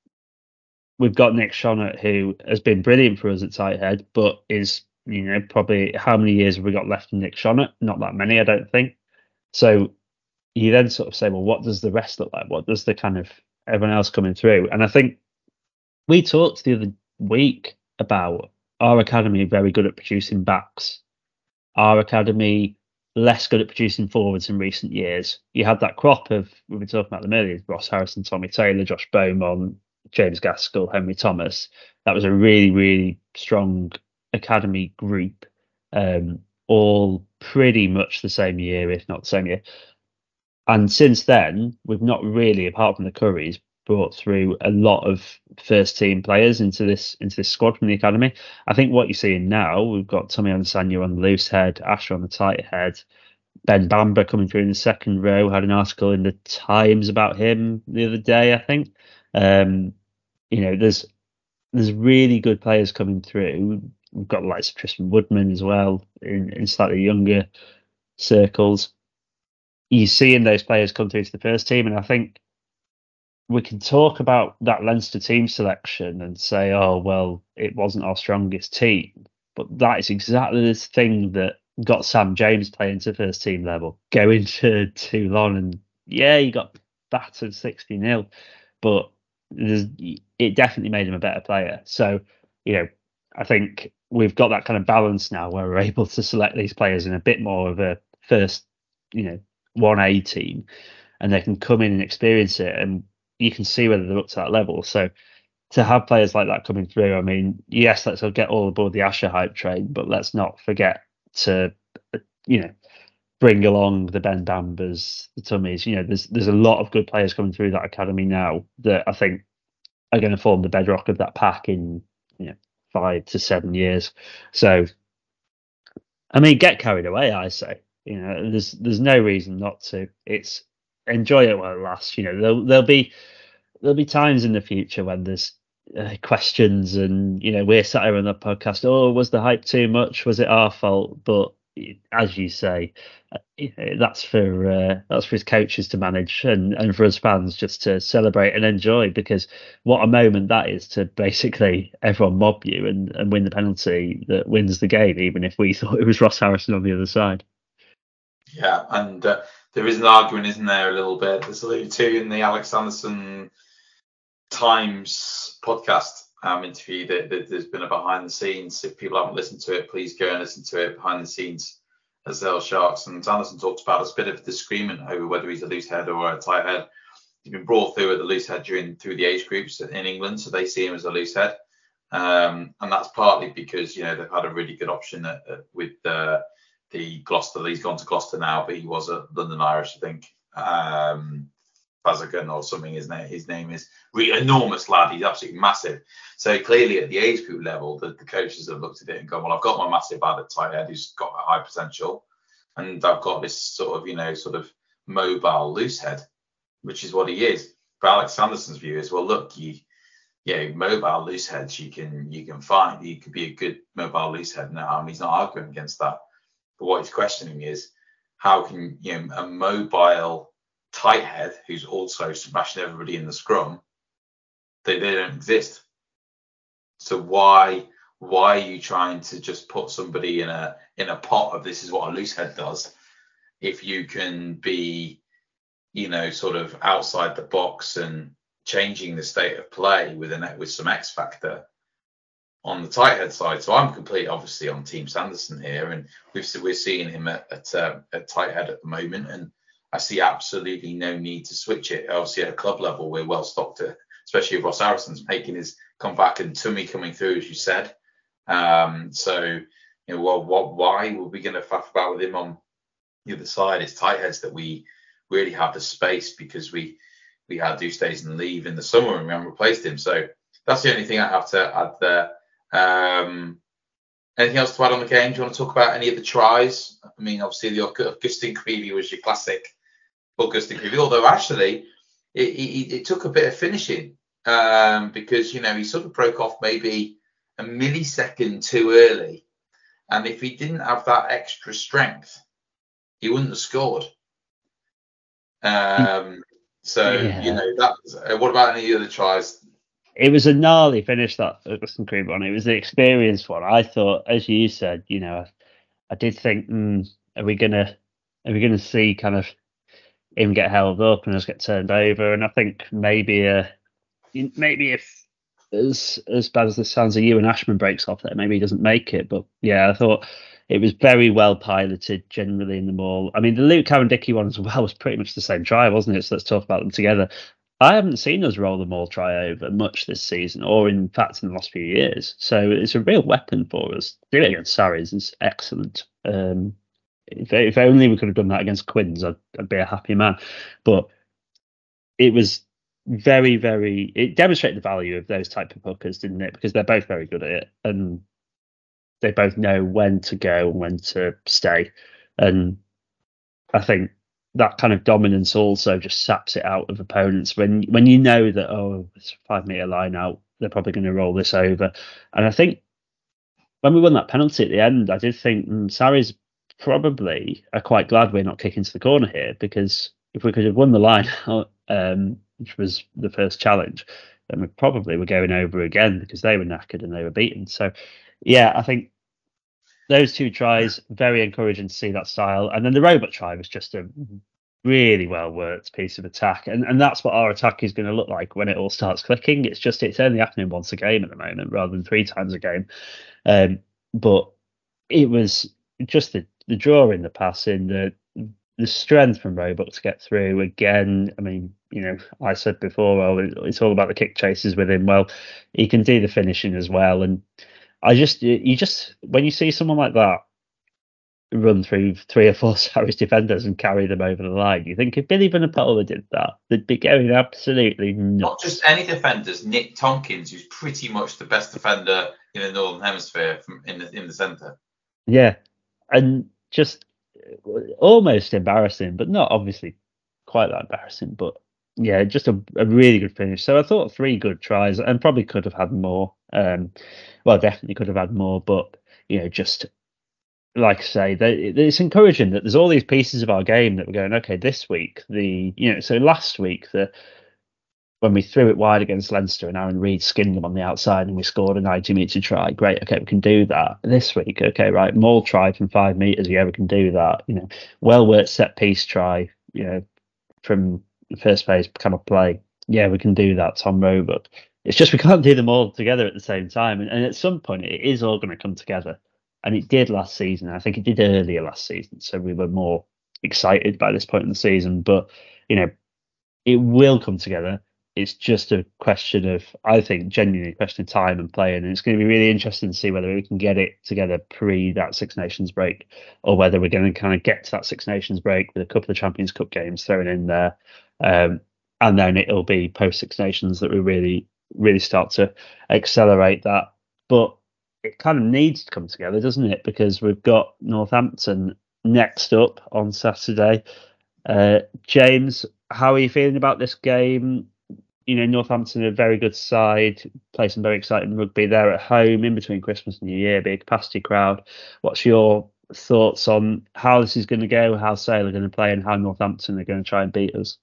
We've got Nick Shonett, who has been brilliant for us at tight head, but is, you know, probably how many years have we got left in Nick Shonett? Not that many, I don't think. So you then sort of say, well, what does the rest look like? What does the kind of everyone else coming through? And I think we talked the other week about our academy very good at producing backs, our academy less good at producing forwards in recent years. You had that crop of, we've been talking about them earlier, Ross Harrison, Tommy Taylor, Josh Beaumont, James Gaskell, Henry Thomas. That was a really, really strong academy group, um, all pretty much the same year, if not the same year. And since then, we've not really, apart from the Currys, brought through a lot of first team players into this into this squad from the academy. I think what you're seeing now, we've got Tommy Ansanya on the loose head, Asher on the tight head, Ben Bamber coming through in the second row. Had an article in the Times about him the other day, I think. Um, you know, there's there's really good players coming through. We've got the likes of Tristan Woodman as well in, in slightly younger circles. You're seeing those players come through to the first team, and I think we can talk about that Leinster team selection and say, oh, well, it wasn't our strongest team. But that is exactly this thing that got Sam James playing to first team level, going to Toulon. And yeah, he got battered sixty nil, but it definitely made him a better player. So, you know, I think we've got that kind of balance now where we're able to select these players in a bit more of a first, you know, one A team, and they can come in and experience it, and you can see whether they're up to that level. So to have players like that coming through, I mean, yes, let's get all aboard the Asher hype train, but let's not forget to, you know, bring along the Ben Bambers, the Tummies. You know, there's there's a lot of good players coming through that academy now that I think are going to form the bedrock of that pack in, you know, five to seven years. So, I mean, get carried away, I say. You know, there's there's no reason not to. It's enjoy it while it lasts. You know, there'll there'll be there'll be times in the future when there's uh, questions, and you know, we're sat here on the podcast. Oh, was the hype too much? Was it our fault? But as you say, uh, you know, that's for uh, that's for his coaches to manage, and and for us fans just to celebrate and enjoy. Because what a moment that is to basically everyone mob you and, and win the penalty that wins the game, even if we thought it was Ross Harrison on the other side. Yeah, and uh, there is an argument, isn't there, a little bit, there's alluded to in the Alex Anderson Times podcast um, interview that, that there's been a behind the scenes. If people haven't listened to it, please go and listen to it behind the scenes at Sale Sharks. And Anderson talks about a bit of a disagreement over whether he's a loose head or a tight head. He's been brought through at the loose head during through the age groups in England, so they see him as a loose head. Um, and that's partly because, you know, they've had a really good option at, at, with uh, the Gloucester. He's gone to Gloucester now, but he was at London Irish, I think. Um, Bazagan or something, his name, his name is. Really enormous lad. He's absolutely massive. So clearly at the age group level, the, the coaches have looked at it and gone, well, I've got my massive lad at tight head who's got a high potential. And I've got this sort of, you know, sort of mobile loose head, which is what he is. But Alex Sanderson's view is, well, look, you, yeah, mobile loose heads you can you can find. He could be a good mobile loose head now. I mean, he's not arguing against that. But what he's questioning is how can, you know, a mobile tight head who's also smashing everybody in the scrum, they, they don't exist. So why why are you trying to just put somebody in a in a pot of this is what a loose head does if you can be, you know, sort of outside the box and changing the state of play with an with some X factor on the tight head side? So I'm completely obviously on Team Sanderson here, and we've we're seeing him at at, uh, at tight head at the moment, and I see absolutely no need to switch it. Obviously, at a club level, we're well stocked, especially if Ross Harrison's making his comeback and Tummy coming through, as you said. Um, so, you know, well, what, why were we going to faff about with him on the other side? It's tight heads that we really have the space because we we had Deustays and Leave in the summer and we haven't replaced him. So that's the only thing I have to add there. Um, anything else to add on the game? Do you want to talk about any of the tries? I mean, obviously, the Augustine Creevy was your classic Augustine Creevy, although actually it, it, it took a bit of finishing um, because, you know, he sort of broke off maybe a millisecond too early. And if he didn't have that extra strength, he wouldn't have scored. Um, so, yeah. you know, that. Uh, what about any other tries? It was a gnarly finish, that Augustine Creevy one. It was the experienced one. I thought, as you said, you know, I, I did think, mm, are we gonna, are we gonna see kind of him get held up and us get turned over? And I think maybe, uh, maybe if as as bad as this sounds, a Ewan Ashman breaks off there, maybe he doesn't make it. But yeah, I thought it was very well piloted generally in the maul. I mean, the Luke Cowan-Dickie one as well was pretty much the same try, wasn't it? So let's talk about them together. I haven't seen us roll the maul try over much this season, or in fact in the last few years. So it's a real weapon for us. Doing it against Sarries is excellent. Um, if, if only we could have done that against Quins, I'd, I'd be a happy man. But it was very, very. It demonstrated the value of those type of hookers, didn't it? Because they're both very good at it, and they both know when to go and when to stay. And I think that kind of dominance also just saps it out of opponents when when you know that, oh, it's a five metre line out, they're probably going to roll this over. And I think when we won that penalty at the end, I did think mm, Sarries probably are quite glad we're not kicking to the corner here, because if we could have won the line out, um, which was the first challenge, then we probably were going over again because they were knackered and they were beaten. So, yeah, I think those two tries, very encouraging to see that style. And then the robot try was just a really well worked piece of attack, and and that's what our attack is going to look like when it all starts clicking. It's just it's only happening once a game at the moment rather than three times a game. Um, but it was just the the draw in the passing, the the strength from Roebuck to get through again. I mean, you know, I said before, well, it's all about the kick chases with him. Well, he can do the finishing as well, and I just you just when you see someone like that run through three or four Sarries defenders and carry them over the line, you think if Billy Vunipola did that, they'd be going absolutely nuts. Not just any defenders. Nick Tompkins, who's pretty much the best defender in the Northern Hemisphere from in the in the centre. Yeah, and just almost embarrassing, but not obviously quite that embarrassing. But yeah, just a, a really good finish. So I thought three good tries and probably could have had more. Um, well, definitely could have had more, but you know, just like I say, they, it's encouraging that there's all these pieces of our game that we're going, okay, this week, the, you know, so last week, the, when we threw it wide against Leinster and Aaron Reid skinned them on the outside and we scored a ninety metre try, great, okay, we can do that. This week, okay, right, Maul try from five metres, yeah, we can do that. You know, well worked set piece try, you know, from the first phase kind of play, yeah, we can do that, Tom Roebuck. It's just we can't do them all together at the same time. And, and at some point, it is all going to come together. And it did last season. I think it did earlier last season. So we were more excited by this point in the season. But, you know, it will come together. It's just a question of, I think, genuinely a question of time and playing. And it's going to be really interesting to see whether we can get it together pre that Six Nations break or whether we're going to kind of get to that Six Nations break with a couple of Champions Cup games thrown in there. Um, and then it'll be post Six Nations that we really, really start to accelerate that. But it kind of needs to come together, doesn't it? Because we've got Northampton next up on Saturday. Uh, James, how are you feeling about this game? You know, Northampton are a very good side, play some very exciting rugby. They're at home in between Christmas and New Year, big capacity crowd. What's your thoughts on how this is going to go, how Sale are going to play, and how Northampton are going to try and beat us?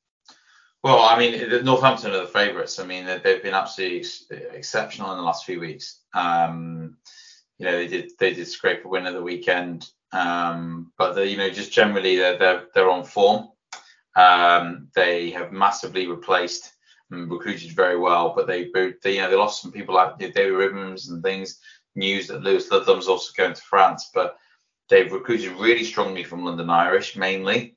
Well, I mean, Northampton are the favourites. I mean, they've been absolutely exceptional in the last few weeks. Um, you know, they did they did scrape a win at the weekend, um, but you know, just generally they're they're they're on form. Um, they have massively replaced and recruited very well, but they, they you know they lost some people like David Ribbons and things. News that Lewis Ludlam's also going to France, but they've recruited really strongly from London Irish mainly.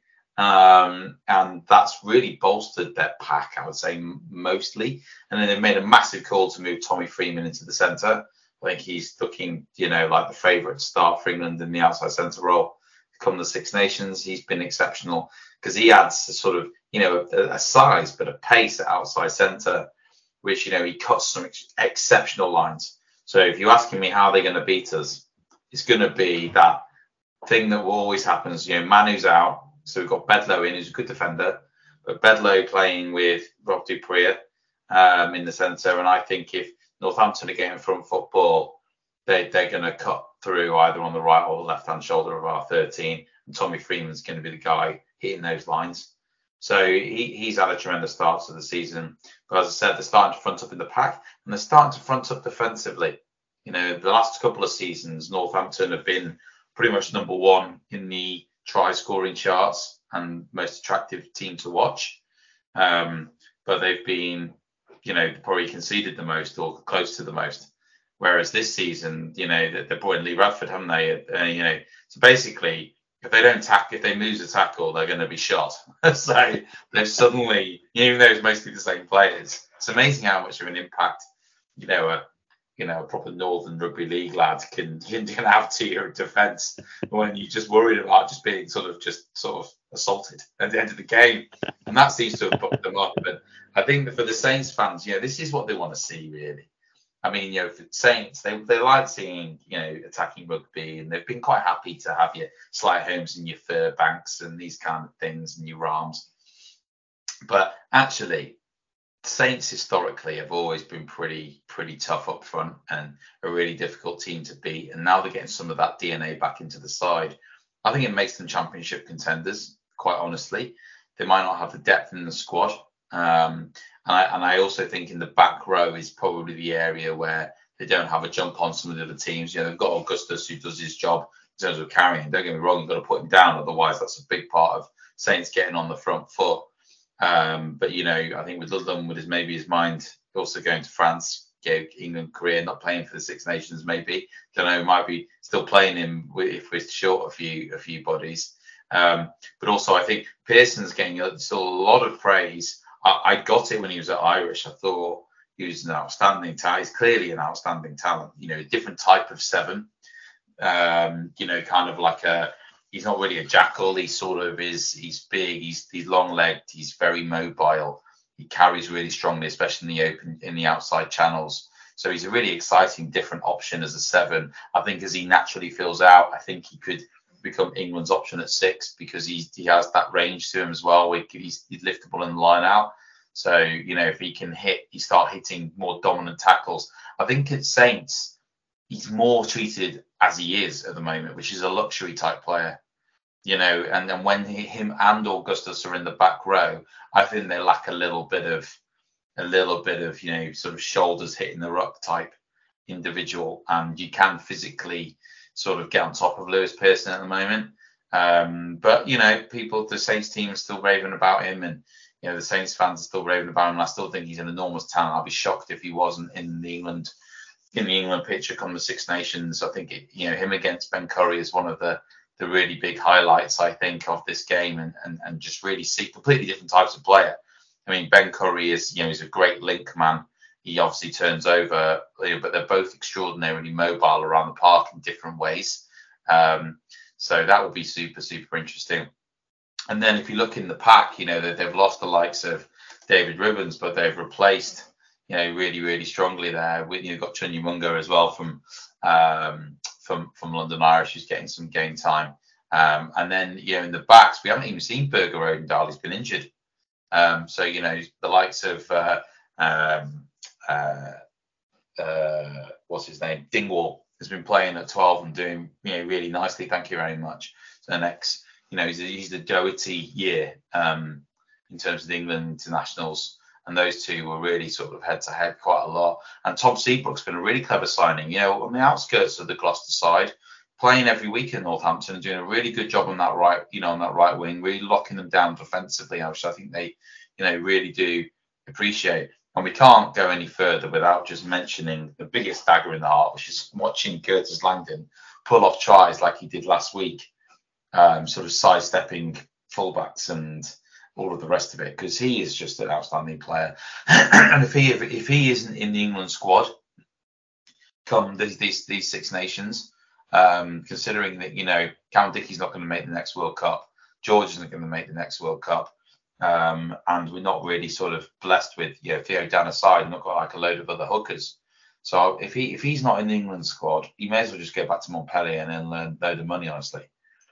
Um, and that's really bolstered their pack, I would say, mostly. And then they've made a massive call to move Tommy Freeman into the centre. I think he's looking, you know, like the favourite to start for England in the outside centre role. Come the Six Nations, he's been exceptional because he adds a sort of, you know, a, a size but a pace at outside centre, which, you know, he cuts some ex- exceptional lines. So if you're asking me how they're going to beat us, it's going to be that thing that always happens. You know, Manu's out. So we've got Bedlow in, who's a good defender, but Bedlow playing with Rob du Preez um, in the centre. And I think if Northampton are getting front football, they, they're going to cut through either on the right or the left-hand shoulder of our thirteen. And Tommy Freeman's going to be the guy hitting those lines. So he, he's had a tremendous start to the season. But as I said, they're starting to front up in the pack and they're starting to front up defensively. You know, the last couple of seasons, Northampton have been pretty much number one in the try scoring charts and most attractive team to watch. Um, but they've been, you know, probably conceded the most or close to the most. Whereas this season, you know, they're brought in Lee Radford, haven't they? Uh, you know, so basically, if they don't tackle, if they lose a tackle, they're going to be shot. So they've suddenly, even though it's mostly the same players, it's amazing how much of an impact, you know, a you know, a proper Northern Rugby League lad can can, can have to your defence when you're just worried about just being sort of just sort of assaulted at the end of the game. And that seems to have put them off. But I think that for the Saints fans, you know, this is what they want to see, really. I mean, you know, for Saints, they they like seeing, you know, attacking rugby, and they've been quite happy to have your Sly Holmes and your Furbanks and these kind of things and your Rams. But actually, Saints historically have always been pretty pretty tough up front and a really difficult team to beat. And now they're getting some of that D N A back into the side. I think it makes them championship contenders, quite honestly. They might not have the depth in the squad. Um, and, I, and I also think in the back row is probably the area where they don't have a jump on some of the other teams. You know, they've got Augustus who does his job in terms of carrying. Don't get me wrong, you've got to put him down. Otherwise, that's a big part of Saints getting on the front foot. Um, but you know, I think with Ludlam, with his maybe his mind also going to France, gave England career, not playing for the Six Nations, maybe don't know, might be still playing him if we're short a few a few bodies. Um, but also, I think Pearson's getting still a lot of praise. I, I got it when he was at Irish. I thought he was an outstanding talent. He's clearly an outstanding talent. You know, a different type of seven. Um, you know, kind of like a. He's not really a jackal. He sort of is. He's big. He's he's long legged. He's very mobile. He carries really strongly, especially in the open, in the outside channels. So he's a really exciting, different option as a seven. I think as he naturally fills out, I think he could become England's option at six because he he has that range to him as well. Where he's, he's liftable in the line out. So you know if he can hit, he start hitting more dominant tackles. I think at Saints, he's more treated as he is at the moment, which is a luxury type player. You know, and then when he, him and Augustus are in the back row, I think they lack a little bit of, a little bit of, you know, sort of shoulders hitting the ruck type individual, and you can physically sort of get on top of Lewis Pearson at the moment. Um, but you know, people, the Saints team is still raving about him, and you know, the Saints fans are still raving about him. And I still think he's an enormous talent. I'll be shocked if he wasn't in the England, in the England picture come the Six Nations. I think it, you know, him against Ben Curry is one of the the really big highlights, I think, of this game, and, and, and just really see completely different types of player. I mean, Ben Curry is, you know, he's a great link man. He obviously turns over, you know, but they're both extraordinarily mobile around the park in different ways. Um, so that will be super, super interesting. And then if you look in the pack, you know, they, they've lost the likes of David Ribbons, but they've replaced, you know, really, really strongly there. We, you've got Chunyi Munga as well from um, from from London Irish, who's getting some game time. Um, and then, you know, in the backs, we haven't even seen Berger Rodendahl. He's been injured. Um, so, you know, the likes of, uh, um, uh, uh, what's his name? Dingwall has been playing at twelve and doing, you know, really nicely. Thank you very much. So next, you know, he's, he's the Doherty year um, in terms of the England internationals. And those two were really sort of head to head quite a lot. And Tom Seabrook's been a really clever signing, you know, on the outskirts of the Gloucester side, playing every week in Northampton and doing a really good job on that right, you know, on that right wing, really locking them down defensively, which I think they, you know, really do appreciate. And we can't go any further without just mentioning the biggest dagger in the heart, which is watching Curtis Langdon pull off tries like he did last week, um, sort of sidestepping fullbacks and all of the rest of it, because he is just an outstanding player. And if he if, if he isn't in the England squad come these these, these Six Nations, um, considering that, you know, Callum Dickey's not going to make the next World Cup, George isn't going to make the next World Cup, um, and we're not really sort of blessed with, you know, Theo Dan aside, not got like a load of other hookers. So if he if he's not in the England squad, he may as well just go back to Montpellier and then learn a load of money, honestly.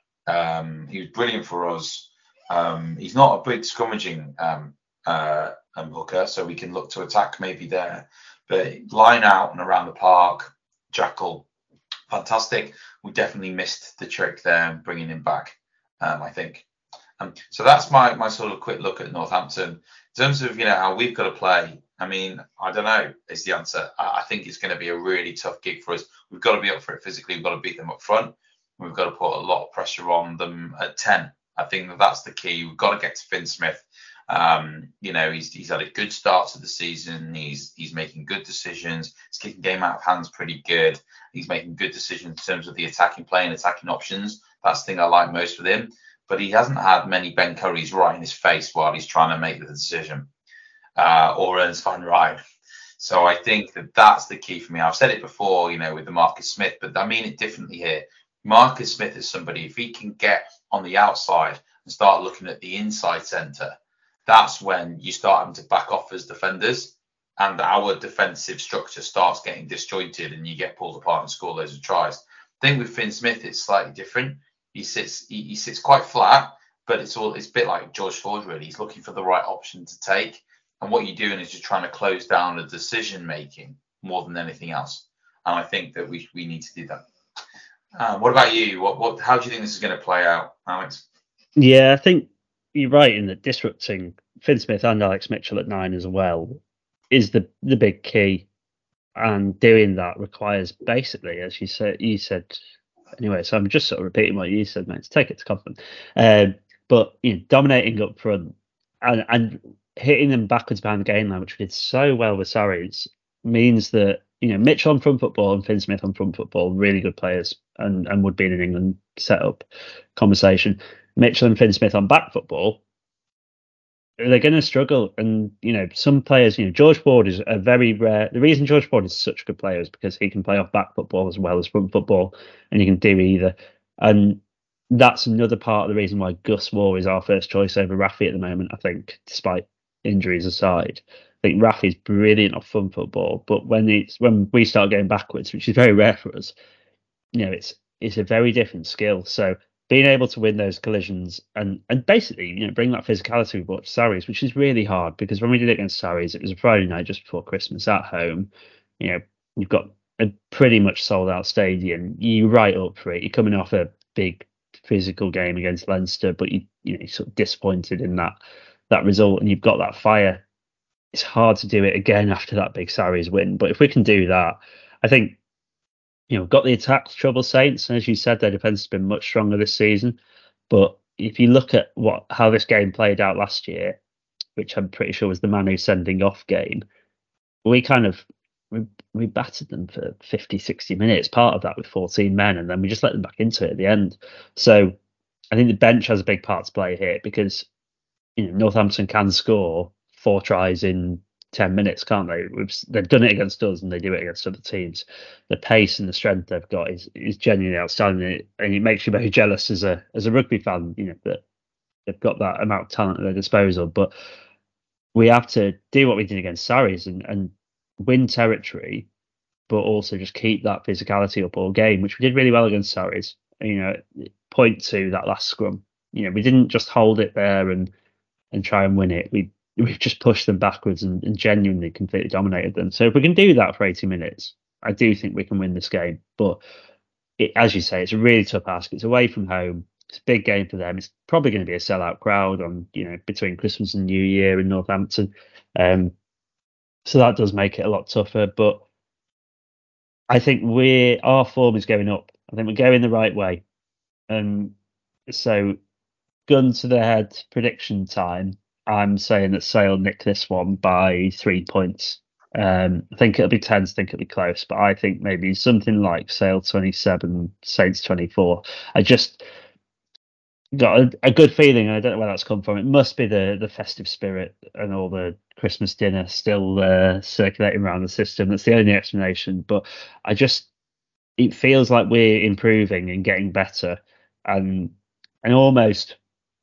Um, he was brilliant for us. Um, he's not a big scrummaging um, uh, um, hooker, so we can look to attack maybe there. But line out and around the park, Jackal, fantastic. We definitely missed the trick there, bringing him back, um, I think. Um, so that's my my sort of quick look at Northampton. In terms of, you know, how we've got to play, I mean, I don't know is the answer. I, I think it's going to be a really tough gig for us. We've got to be up for it physically. We've got to beat them up front. We've got to put a lot of pressure on them at ten. I think that that's the key. We've got to get to Finn Smith. Um, you know, he's he's had a good start to the season. He's he's making good decisions. He's kicking game out of hands pretty good. He's making good decisions in terms of the attacking play and attacking options. That's the thing I like most with him. But he hasn't had many Ben Currys right in his face while he's trying to make the decision, uh, or Ernst van Rijn. So I think that that's the key for me. I've said it before, you know, with the Marcus Smith, but I mean it differently here. Marcus Smith is somebody, if he can get on the outside and start looking at the inside centre, that's when you start having to back off as defenders, and our defensive structure starts getting disjointed and you get pulled apart and score loads of tries. I think with Finn Smith, it's slightly different. He sits he, he sits quite flat, but it's all it's a bit like George Ford, really. He's looking for the right option to take. And what you're doing is just trying to close down the decision making more than anything else. And I think that we we need to do that. Um, what about you? What what? How do you think this is going to play out, Alex? Yeah, I think you're right in that disrupting Finn Smith and Alex Mitchell at nine as well is the the big key, and doing that requires basically, as you said, you said anyway. So I'm just sort of repeating what you said, mate. To take it to compliment, um, but you know, dominating up front and, and hitting them backwards behind the game line, which we did so well with Sarries, means that you know Mitchell on front football and Finn Smith on front football, really good players, and, and would be in an England setup conversation. Mitchell and Finn Smith on back football, they're going to struggle. And you know some players, you know George Ford is a very rare. The reason George Ford is such a good player is because he can play off back football as well as front football, and he can do either. And that's another part of the reason why Gus Moore is our first choice over Rafi at the moment. I think, despite injuries aside, I think Rafi's brilliant off front football, but when it's when we start getting backwards, which is very rare for us, you know, it's it's a very different skill. So being able to win those collisions and and basically, you know, bring that physicality we brought to Sarries, which is really hard because when we did it against Sarries, it was a Friday night just before Christmas at home. You know, you've got a pretty much sold out stadium. You're right up for it. You're coming off a big physical game against Leinster, but you you know you're sort of disappointed in that that result, and you've got that fire. It's hard to do it again after that big Sarries win, but if we can do that, I think you know got the attack to trouble Saints, and as you said, their defence has been much stronger this season. But if you look at what how this game played out last year, which I'm pretty sure was the Manu sending off game, we kind of we, we battered them for fifty, sixty minutes, part of that with fourteen men, and then we just let them back into it at the end. So I think the bench has a big part to play here because you know Northampton can score four tries in ten minutes, can't they? We've, they've done it against us and they do it against other teams. The pace and the strength they've got is, is genuinely outstanding, and it makes you very jealous as a as a rugby fan, you know, that they've got that amount of talent at their disposal. But we have to do what we did against Sarries and, and win territory, but also just keep that physicality up all game, which we did really well against Sarries. You know, point to that last scrum. You know, we didn't just hold it there and and try and win it. We we've just pushed them backwards and, and genuinely completely dominated them. So if we can do that for eighty minutes, I do think we can win this game. But it, as you say, it's a really tough ask. It's away from home. It's a big game for them. It's probably going to be a sellout crowd on, you know, between Christmas and New Year in Northampton. Um, so that does make it a lot tougher. But I think we our form is going up. I think we're going the right way. And so, gun to the head prediction time. I'm saying that Sale nick this one by three points. Um, I think it'll be tense. I think it'll be close, but I think maybe something like Sale twenty-seven, Saints twenty-four. I just got a, a good feeling, and I don't know where that's come from. It must be the the festive spirit and all the Christmas dinner still uh, circulating around the system. That's the only explanation. But I just, it feels like we're improving and getting better, and and almost,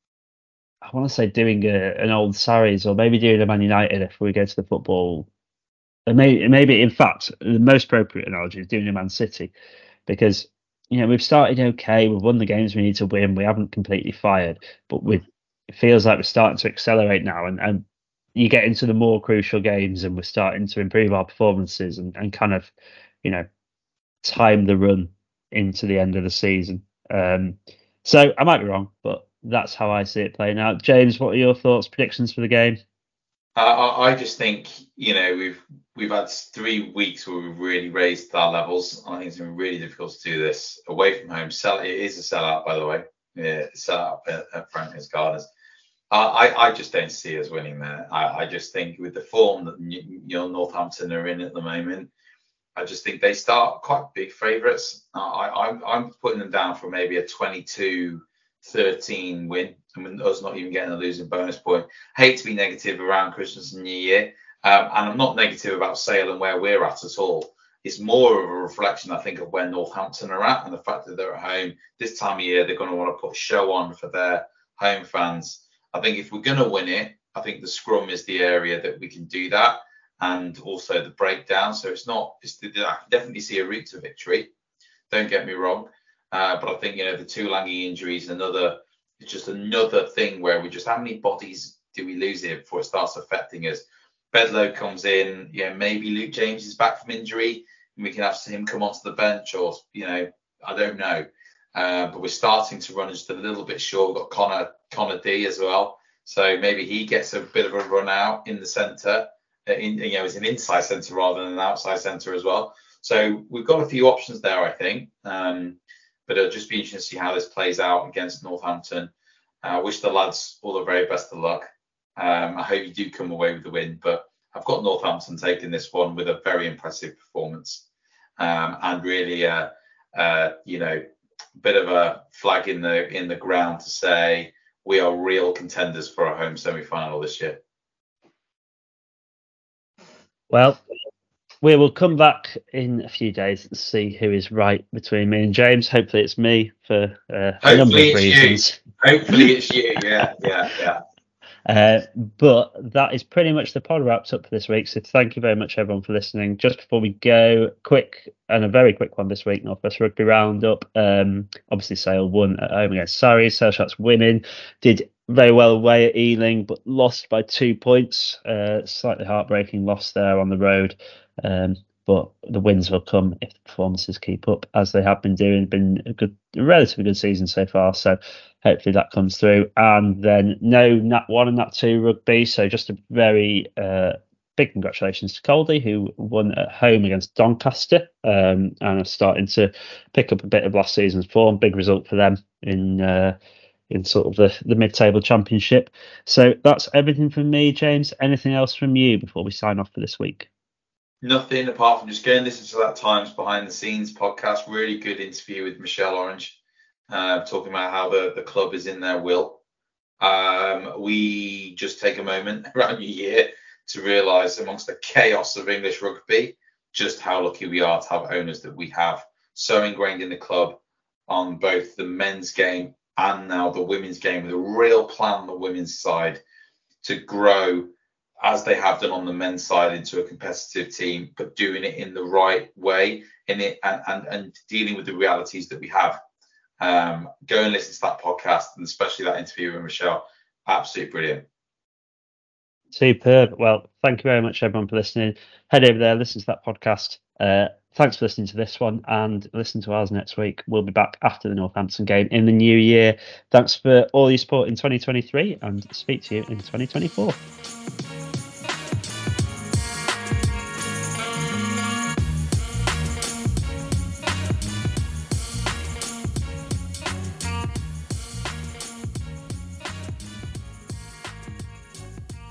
I want to say doing a, an old Sarries or maybe doing a Man United if we go to the football. And maybe, maybe in fact, the most appropriate analogy is doing a Man City, because you know we've started okay, we've won the games we need to win, we haven't completely fired, but we it feels like we're starting to accelerate now, and, and you get into the more crucial games and we're starting to improve our performances and, and kind of, you know, time the run into the end of the season. Um, so I might be wrong, but that's how I see it playing out. James, what are your thoughts, predictions for the game? Uh, I I just think, you know, we've we've had three weeks where we've really raised our levels. I think it's been really difficult to do this away from home. Sell it is a sellout, by the way. Yeah, sellout at, at Franklin's Gardens. Uh, I I just don't see us winning there. I, I just think with the form that you know Northampton are in at the moment, I just think they start quite big favourites. Uh, I I'm I'm putting them down for maybe a twenty-two thirteen win. I mean, us not even getting a losing bonus point. Hate to be negative around Christmas and New Year, um, and I'm not negative about Sale and where we're at at all. It's more of a reflection, I think, of where Northampton are at and the fact that they're at home this time of year. They're going to want to put a show on for their home fans. I think if we're going to win it, I think the scrum is the area that we can do that, and also the breakdown. So it's not. It's the, I can definitely see a route to victory. Don't get me wrong. Uh, but I think, you know, the Tuilagi injuries, another, it's just another thing where we just, how many bodies do we lose here before it starts affecting us? Bedlow comes in, yeah, maybe Luke James is back from injury and we can have him come onto the bench, or, you know, I don't know. Uh, but we're starting to run just a little bit short. We've got Connor, Connor D as well. So maybe he gets a bit of a run out in the centre, uh, in, you know, as an inside centre rather than an outside centre as well. So we've got a few options there, I think. Um, But it'll just be interesting to see how this plays out against Northampton. I wish the lads all the very best of luck. Um, I hope you do come away with the win, but I've got Northampton taking this one with a very impressive performance, um, and really, uh, uh, you know, a bit of a flag in the in the ground to say we are real contenders for a home semi-final this year. Well, we will come back in a few days and see who is right between me and James. Hopefully, it's me for uh, a number of reasons. You. Hopefully, it's you. Yeah, yeah, yeah. Uh, but that is pretty much the pod wrapped up for this week. So thank you very much, everyone, for listening. Just before we go, quick and a very quick one this week, North West Rugby Roundup. Um, obviously, Sale won at home against Surrey. Sale Shots women did very well away at Ealing, but lost by two points. Uh, slightly heartbreaking loss there on the road. Um, but the wins will come if the performances keep up as they have been doing. Been a good, a relatively good season so far. So hopefully that comes through. And then no Nat one and Nat two rugby. So just a very uh, big congratulations to Caldy, who won at home against Doncaster um, and are starting to pick up a bit of last season's form. Big result for them in uh, in sort of the, the mid-table championship. So that's everything from me, James. Anything else from you before we sign off for this week? Nothing apart from just going and listen to that Times Behind the Scenes podcast. Really good interview with Michelle Orange, uh, talking about how the, the club is in their will. Um, we just take a moment around New Year to realise amongst the chaos of English rugby, just how lucky we are to have owners that we have so ingrained in the club on both the men's game and now the women's game, with a real plan on the women's side to grow as they have done on the men's side into a competitive team, but doing it in the right way in it and, and, and dealing with the realities that we have. Um, go and listen to that podcast, and especially that interview with Michelle. Absolutely brilliant. Superb. Well, thank you very much, everyone, for listening. Head over there, listen to that podcast. Uh, thanks for listening to this one, and listen to ours next week. We'll be back after the Northampton game in the new year. Thanks for all your support in twenty twenty-three, and speak to you in twenty twenty-four.